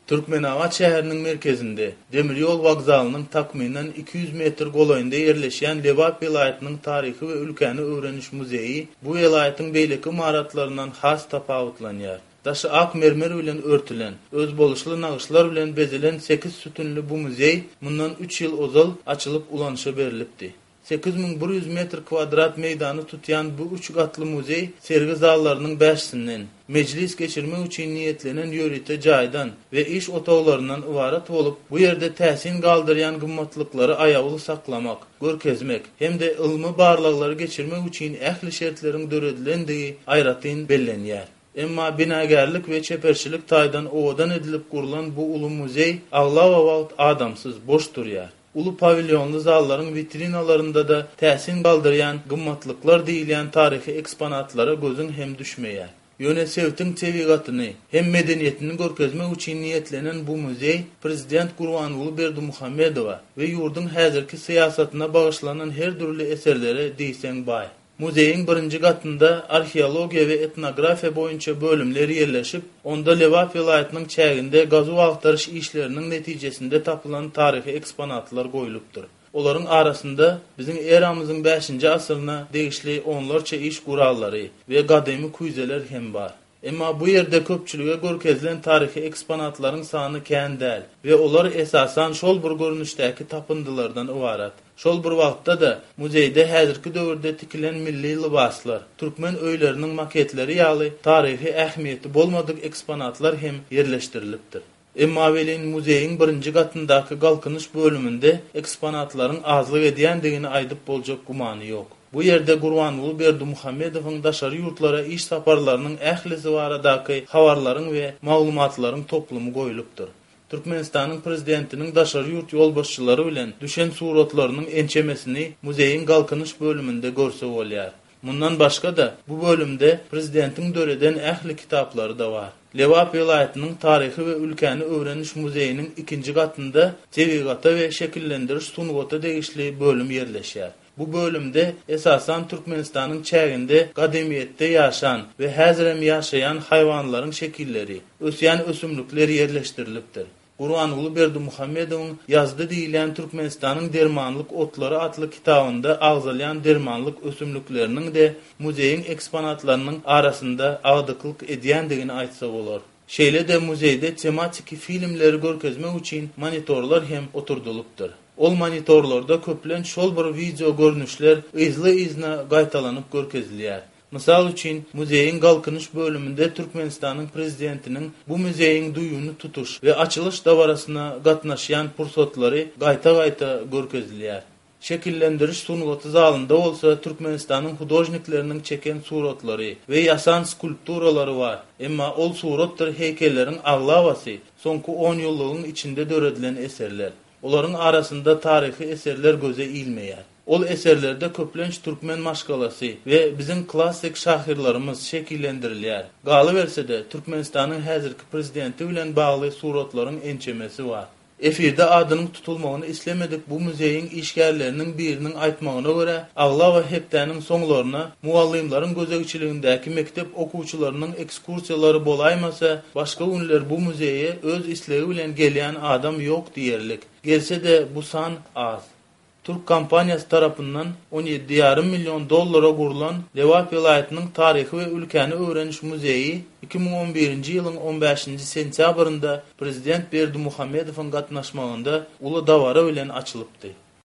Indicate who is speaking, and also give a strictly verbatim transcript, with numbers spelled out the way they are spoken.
Speaker 1: Türkmenagat şäheriniň merkezinde, demiryol wagzalynyň takminen iki yüz metr golaýynda ýerleşýän Lewap vilayatynyň taryhy we ülkäni öwreniş muzeyi bu vilayatyň beýleki imaratlaryndan has tapawutlanýar. Daşy ak mermer bilen örtülen, öz boluşly nagyşlar bilen bezilen sekiz sütünli bu muzey mundan üç ýyl ozal açylyp ulanışa berilipdi. sekiz bin bir yüz metr kvadrat meýdany tutýan bu üç gatly muzey sergi zallarynyň beşsinden, meclis geçirmek üçin niýetlenen ýörite jaýdan we iş otaglaryndan ibarat bolup, bu ýerde täsin galdyrýan gymmatlyklary aýagyly saklamak, görkezmek hemde ilmi barlaglary geçirmek üçin ähli şertleriň döredilendiği aýratyn bellenýär. Emma binagerlik ve çeperçilik taýdan owadan edilip kurulan bu ulu muzey aglawa wagt adamsız boş durýar. Ulu pavilyonlu zallaryň vitrinalarynda da täsin galdyrýan gymmatlyklar diýilen taryhy eksponatlara gözüň hem düşmeýär. UNESCO'nun tebigatyny hem medeniýetini görkezmek üçin niýetlenen bu muzey Prezident Gurbanuly Berdimuhammedowa we ýurdun häzirki syýasatyna bagyşlanan her türlü eserlere diýsen baý. Muzeyin birinci gatynda arheologiya ve etnografiya boýunça bölümleri ýerleşip, onda Lewap vilayatynyň çäginde gazu agtarış işlerinin netijesinde tapylan taryhy eksponatlar goýulupdyr. Olaryň arasynda bizim eramyzyň beşinji asyryna degişli onlarça iş gurallary we gadamy kuýzeler hem bar. Emma bu ýerde köpçülüge görkezilen taryhy eksponatlaryň sany kän däl we olar esasan şol bir görnüşdäki tapyndylardan ibarat. Şol bir wagtda da muzeyde häzirki döwürde tikilen milli libaslar, türkmen öýleriniň maketleri ýaly taryhy ähmiýeti bolmadyk eksponatlar hem ýerleşdirilipdir. Emma welin muzeyiň birinji gatyndaky galkynyş bölüminde eksponatlaryň azlyk edýändigini aýdyp boljak gumany ýok. Bu ýerde Gurbanuly Berdimuhammedowyň daşary ýurtlara iş saparlarynyň ählisi baradaky habarlaryň we maglumatlaryň toplumy goýulupdyr. Türkmenistanyň prezidentiniň daşary ýurt ýolbaşçylary bilen düşen suratlarynyň ençemesini muzeyiň galkynyş bölüminde görse bolýar. Mundan başga da bu bölümde prezidentiň döreden ähli kitaplary da bar. Lewap vilayatynyň taryhy we ülkäni öwreniş muzeyining ikinji gatynda tebigata we şekillendiriş sunugata degişli bölüm ýerleşýär. Bu bölümde esasan Türkmenistanyň çäginde gademiyetde ýaşan we häzirem ýaşaýan haýwanlaryň şekilleri, ösýän ösümlikleri ýerleşdirilipdir. Gurbanuly Berdimuhammedowyň ýazdy diýilen Türkmenistanyň dermanlyk otlary atly kitabynda agzalyan dermanlyk ösümlikleriniň de muzeyiň eksponatlarynyň arasynda agdyklyk edýändigini aýtsa bolar. Şeýle de muzeyde tematik filmleri görkezmek üçin monitorlar hem oturdulupdyr. Ol monitorlarda köplen şol bir video görnüşler izli-izna gaýtalanyp görkezilýär. Mysal üçin muzeyiň galkynyş bölüminde Türkmenistanyň prezidentiniň bu muzeyiň duýuny tutuş we açylış dawarasyna gatnaşýan pursatlary gaýta-gaýta görkezilýär. Şekillendiriş sunugaty zalynda bolsa Türkmenistanyň hudojnikleriniň çeken suratlary we ýasan skulpturalary bar. Emma ol suratlar heykelleriň aglawasy soňky on ýyllygyň içinde döredilen eserler. Olaryň arasynda taryhy eserler göze ilmeýär. Ol eserlerde köplenç türkmen maşgalasy we bizim klassik şahyrlarymyz şekillendirilýär. Galy bersede Türkmenistanyň häzirki prezidenti bilen bagly suratlaryň ençemesi bar. Efirde adynyň tutulmagyny islemedik bu muzeyiň işgärleriniň biriniň aýtmagyna görä, Aglawa hepdäniň soňlaryna muallimlaryň gözegçiligindäki mektep okuwçylarynyň ekskursiýalary bolaýmasa, başga günler bu muzeýe öz islegi bilen gelýän adam ýok diýerlik. Gelse de bu san az. Türk kampanyası tarapyndan on ýedi ýarym milyon dollara gurulan Lewap vilayatynyň taryhy we ülkäni öwreniş muzeyi iki bin on birinji ýylyň on beşinji sentýabrynda Prezident Berdimuhammedowyň gatnaşmagynda uly dawara bilen açylypdy.